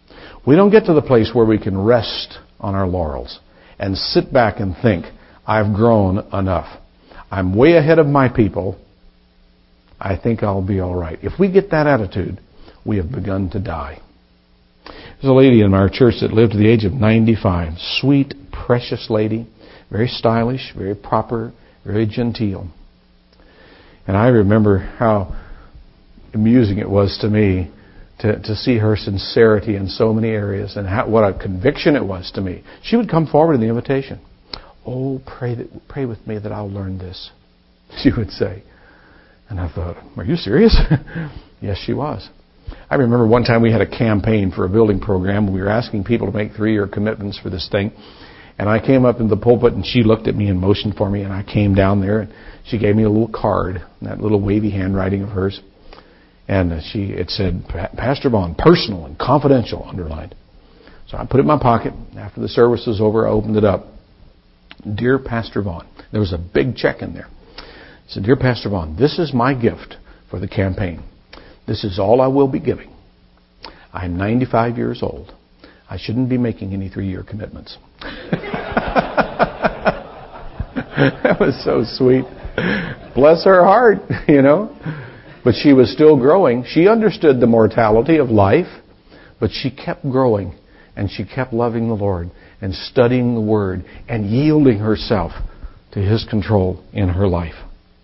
We don't get to the place where we can rest on our laurels and sit back and think, I've grown enough. I'm way ahead of my people. I think I'll be all right. If we get that attitude, we have begun to die. There's a lady in our church that lived to the age of 95. Sweet, precious lady. Very stylish, very proper, very genteel. And I remember how amusing it was to me to see her sincerity in so many areas, and what a conviction it was to me. She would come forward in the invitation. Oh, pray with me that I'll learn this, she would say. And I thought, are you serious? Yes, she was. I remember one time we had a campaign for a building program. We were asking people to make 3-year commitments for this thing. And I came up in the pulpit, and she looked at me and motioned for me, and I came down there, and she gave me a little card, that little wavy handwriting of hers. And it said, Pastor Vaughn, personal and confidential, underlined. So I put it in my pocket. After the service was over, I opened it up. Dear Pastor Vaughn. There was a big check in there. It said, Dear Pastor Vaughn, this is my gift for the campaign. This is all I will be giving. I'm 95 years old. I shouldn't be making any 3-year commitments. That was so sweet. Bless her heart, But she was still growing. She understood the mortality of life, but she kept growing, and she kept loving the Lord and studying the Word and yielding herself to His control in her life.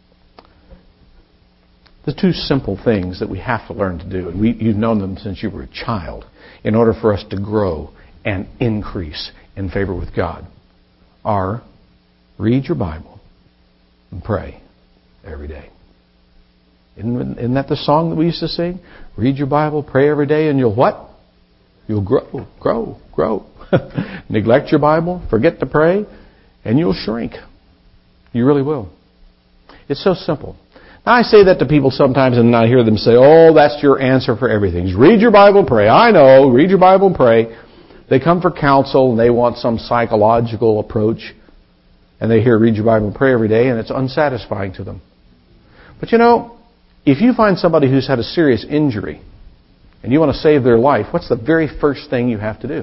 The 2 simple things that we have to learn to do, and you've known them since you were a child, in order for us to grow and increase in favor with God, are read your Bible and pray every day. Isn't that the song that we used to sing? Read your Bible, pray every day, and you'll what? You'll grow. Neglect your Bible, forget to pray, and you'll shrink. You really will. It's so simple. Now, I say that to people sometimes, and I hear them say, oh, that's your answer for everything. Just read your Bible and pray. I know, read your Bible and pray. They come for counsel, and they want some psychological approach, and they hear read your Bible and pray every day, and it's unsatisfying to them. But if you find somebody who's had a serious injury and you want to save their life, what's the very first thing you have to do?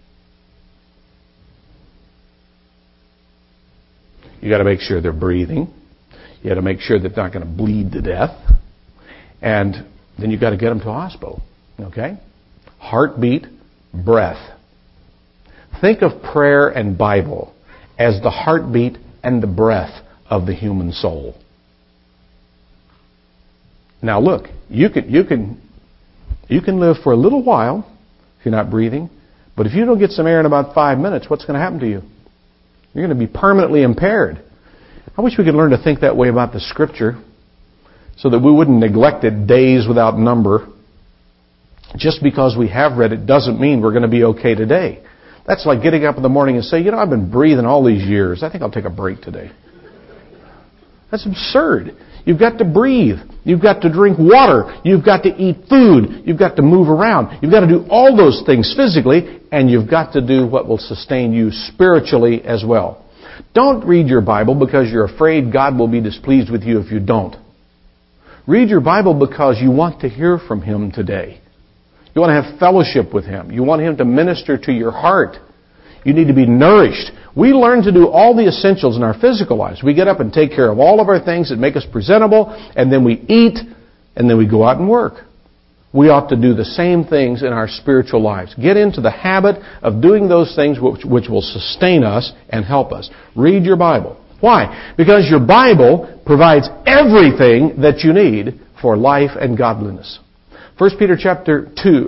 You got to make sure they're breathing. You got to make sure they're not going to bleed to death. And then you got to get them to a hospital. Okay? Heartbeat, breath. Think of prayer and Bible as the heartbeat and the breath of the human soul. Now look, you can live for a little while if you're not breathing, but if you don't get some air in about 5 minutes, what's going to happen to you? You're going to be permanently impaired. I wish we could learn to think that way about the Scripture so that we wouldn't neglect it days without number. Just because we have read it doesn't mean we're going to be okay today. That's like getting up in the morning and say, I've been breathing all these years. I think I'll take a break today. That's absurd. You've got to breathe. You've got to drink water. You've got to eat food. You've got to move around. You've got to do all those things physically, and you've got to do what will sustain you spiritually as well. Don't read your Bible because you're afraid God will be displeased with you if you don't. Read your Bible because you want to hear from Him today. You want to have fellowship with Him. You want Him to minister to your heart. You need to be nourished. We learn to do all the essentials in our physical lives. We get up and take care of all of our things that make us presentable, and then we eat, and then we go out and work. We ought to do the same things in our spiritual lives. Get into the habit of doing those things which will sustain us and help us. Read your Bible. Why? Because your Bible provides everything that you need for life and godliness. 2 Peter chapter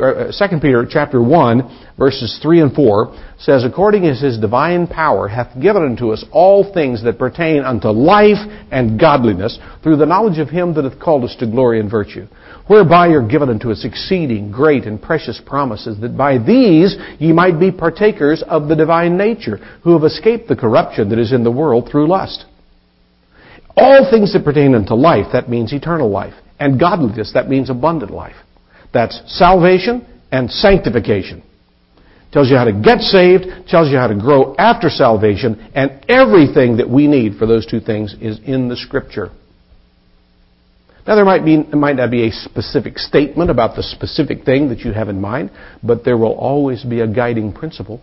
1, verses 3 and 4 says, According as His divine power hath given unto us all things that pertain unto life and godliness, through the knowledge of Him that hath called us to glory and virtue, whereby are given unto us exceeding great and precious promises, that by these ye might be partakers of the divine nature, who have escaped the corruption that is in the world through lust. All things that pertain unto life, that means eternal life, and godliness, that means abundant life. That's salvation and sanctification. Tells you how to get saved, tells you how to grow after salvation, and everything that we need for those two things is in the Scripture. Now, there might not be a specific statement about the specific thing that you have in mind, but there will always be a guiding principle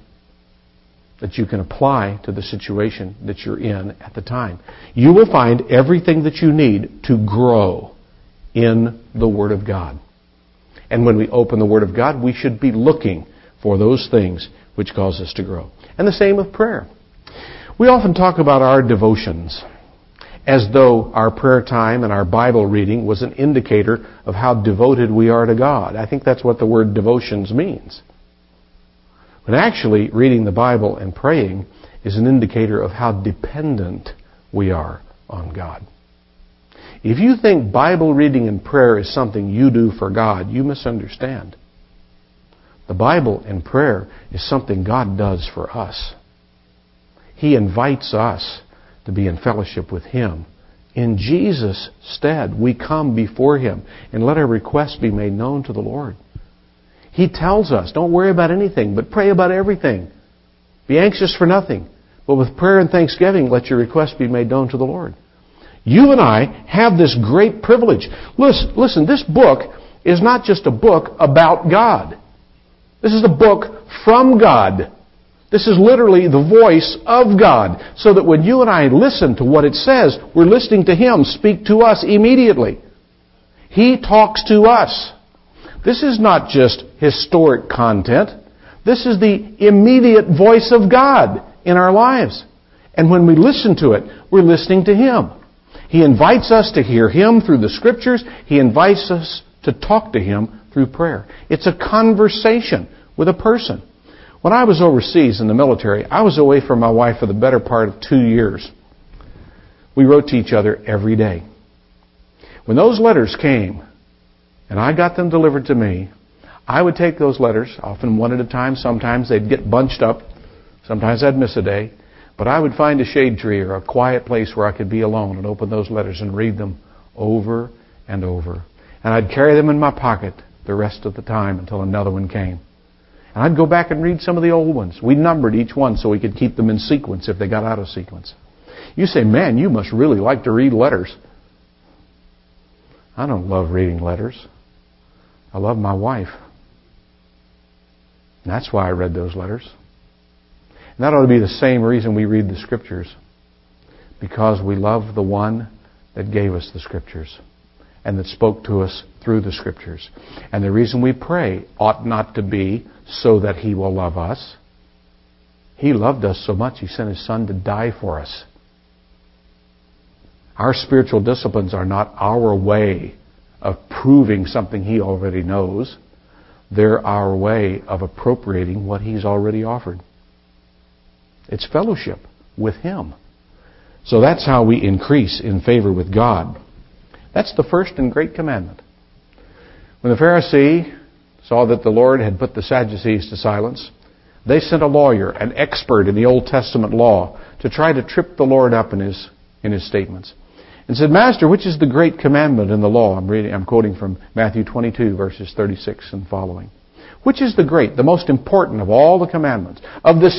that you can apply to the situation that you're in at the time. You will find everything that you need to grow in the Word of God. And when we open the Word of God, we should be looking for those things which cause us to grow. And the same with prayer. We often talk about our devotions as though our prayer time and our Bible reading was an indicator of how devoted we are to God. I think that's what the word devotions means. But actually, reading the Bible and praying is an indicator of how dependent we are on God. If you think Bible reading and prayer is something you do for God, you misunderstand. The Bible and prayer is something God does for us. He invites us to be in fellowship with Him. In Jesus' stead, we come before Him and let our requests be made known to the Lord. He tells us, don't worry about anything, but pray about everything. Be anxious for nothing, but with prayer and thanksgiving, let your requests be made known to the Lord. You and I have this great privilege. Listen, this book is not just a book about God. This is a book from God. This is literally the voice of God. So that when you and I listen to what it says, we're listening to Him speak to us immediately. He talks to us. This is not just historic content. This is the immediate voice of God in our lives. And when we listen to it, we're listening to Him. He invites us to hear Him through the Scriptures. He invites us to talk to Him through prayer. It's a conversation with a person. When I was overseas in the military, I was away from my wife for the better part of 2 years. We wrote to each other every day. When those letters came, and I got them delivered to me, I would take those letters, often one at a time. Sometimes they'd get bunched up. Sometimes I'd miss a day. But I would find a shade tree or a quiet place where I could be alone and open those letters and read them over and over. And I'd carry them in my pocket the rest of the time until another one came. And I'd go back and read some of the old ones. We numbered each one so we could keep them in sequence if they got out of sequence. You say, man, you must really like to read letters. I don't love reading letters. I love my wife. And that's why I read those letters. And that ought to be the same reason we read the Scriptures. Because we love the one that gave us the Scriptures and that spoke to us through the Scriptures. And the reason we pray ought not to be so that He will love us. He loved us so much He sent His Son to die for us. Our spiritual disciplines are not our way of proving something He already knows. They're our way of appropriating what He's already offered. It's fellowship with Him. So that's how we increase in favor with God. That's the first and great commandment. When the Pharisee saw that the Lord had put the Sadducees to silence, they sent a lawyer, an expert in the Old Testament law, to try to trip the Lord up in his statements. And said, Master, which is the great commandment in the law? I'm quoting from Matthew 22, verses 36 and following. Which is the most important of all the commandments? Of the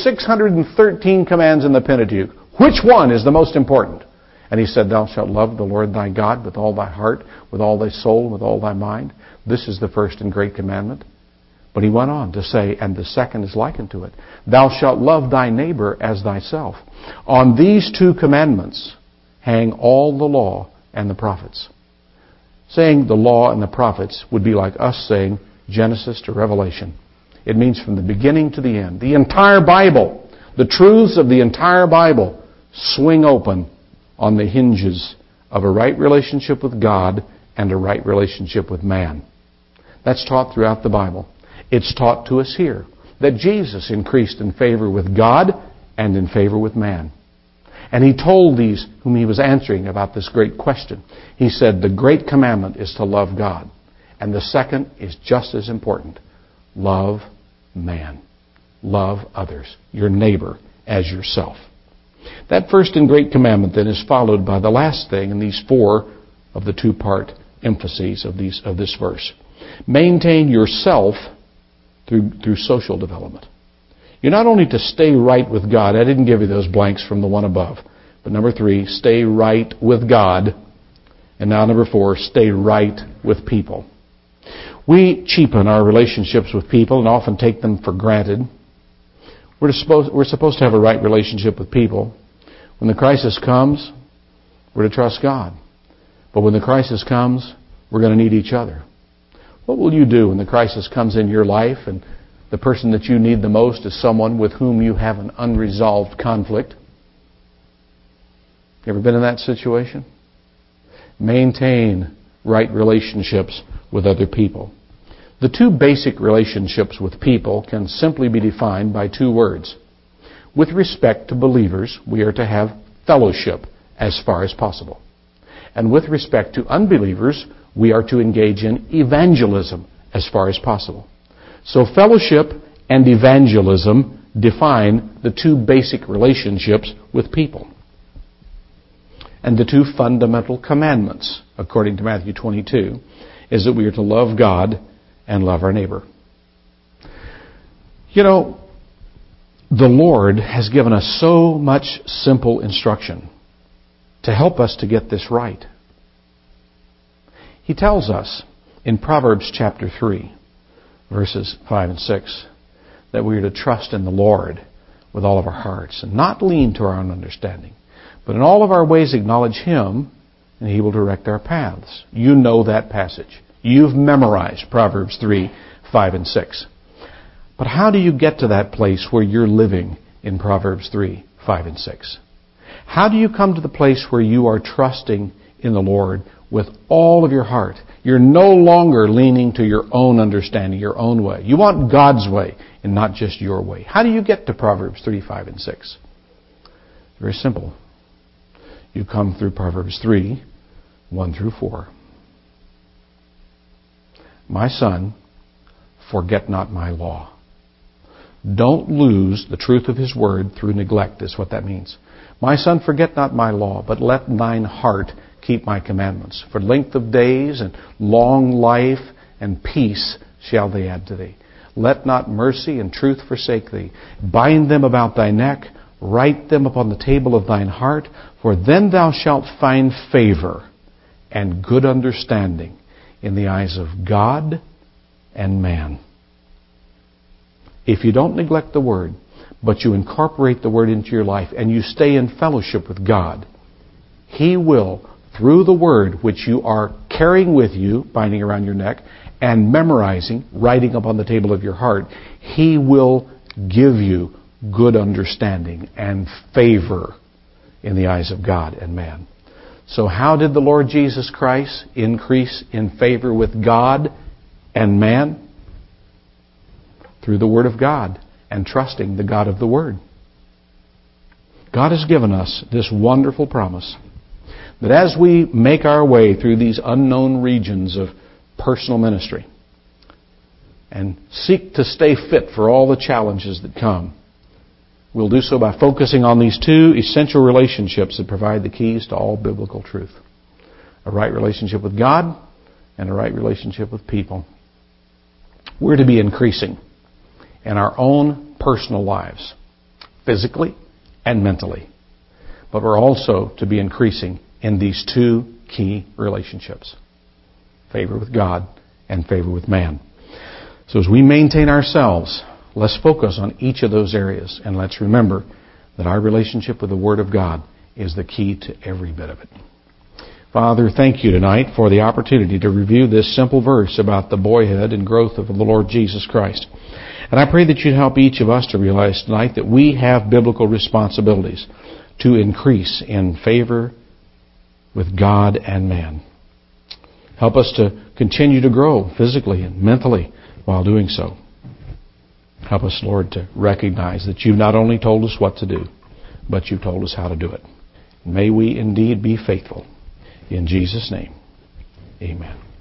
613 commands in the Pentateuch, which one is the most important? And he said, Thou shalt love the Lord thy God with all thy heart, with all thy soul, with all thy mind. This is the first and great commandment. But he went on to say, and the second is likened to it. Thou shalt love thy neighbor as thyself. On these two commandments hang all the law and the prophets. Saying the law and the prophets would be like us saying Genesis to Revelation. It means from the beginning to the end. The entire Bible, the truths of the entire Bible swing open on the hinges of a right relationship with God and a right relationship with man. That's taught throughout the Bible. It's taught to us here that Jesus increased in favor with God and in favor with man. And He told these whom He was answering about this great question. He said, the great commandment is to love God. And the second is just as important. Love man. Love others. Your neighbor as yourself. That first and great commandment then is followed by the last thing in these four of the two-part emphases of this verse. Maintain yourself through social development. You're not only to stay right with God. I didn't give you those blanks from the one above. But number 3, stay right with God. And now number 4, stay right with people. We cheapen our relationships with people and often take them for granted. We're supposed to have a right relationship with people. When the crisis comes, we're to trust God. But when the crisis comes, we're going to need each other. What will you do when the crisis comes in your life and the person that you need the most is someone with whom you have an unresolved conflict? You ever been in that situation? Maintain right relationships with other people. The 2 basic relationships with people can simply be defined by 2 words. With respect to believers, we are to have fellowship as far as possible. And with respect to unbelievers, we are to engage in evangelism as far as possible. So fellowship and evangelism define the 2 basic relationships with people. And the 2 fundamental commandments, according to Matthew 22, is that we are to love God and love our neighbor. You know, the Lord has given us so much simple instruction to help us to get this right. He tells us in Proverbs chapter 3, verses 5 and 6, that we are to trust in the Lord with all of our hearts and not lean to our own understanding, but in all of our ways acknowledge Him, and He will direct our paths. You know that passage. You've memorized Proverbs 3, 5 and 6. But how do you get to that place where you're living in Proverbs 3, 5 and 6? How do you come to the place where you are trusting in the Lord with all of your heart? You're no longer leaning to your own understanding, your own way. You want God's way and not just your way. How do you get to Proverbs 3, 5 and 6? Very simple. You come through Proverbs 3, 1 through 4. My son, forget not my law. Don't lose the truth of His word through neglect, is what that means. My son, forget not my law, but let thine heart keep my commandments. For length of days and long life and peace shall they add to thee. Let not mercy and truth forsake thee. Bind them about thy neck, write them upon the table of thine heart, for then thou shalt find favor and good understanding in the eyes of God and man. If you don't neglect the Word, but you incorporate the Word into your life and you stay in fellowship with God, He will, through the Word which you are carrying with you, binding around your neck, and memorizing, writing upon the table of your heart, He will give you good understanding and favor in the eyes of God and man. So how did the Lord Jesus Christ increase in favor with God and man? Through the Word of God and trusting the God of the Word. God has given us this wonderful promise that as we make our way through these unknown regions of personal ministry and seek to stay fit for all the challenges that come, we'll do so by focusing on these 2 essential relationships that provide the keys to all biblical truth. A right relationship with God and a right relationship with people. We're to be increasing in our own personal lives, physically and mentally. But we're also to be increasing in these 2 key relationships. Favor with God and favor with man. So as we maintain ourselves, let's focus on each of those areas. And let's remember that our relationship with the Word of God is the key to every bit of it. Father, thank you tonight for the opportunity to review this simple verse about the boyhood and growth of the Lord Jesus Christ. And I pray that you'd help each of us to realize tonight that we have biblical responsibilities to increase in favor with God and man. Help us to continue to grow physically and mentally while doing so. Help us, Lord, to recognize that you've not only told us what to do, but you've told us how to do it. May we indeed be faithful. In Jesus' name, amen.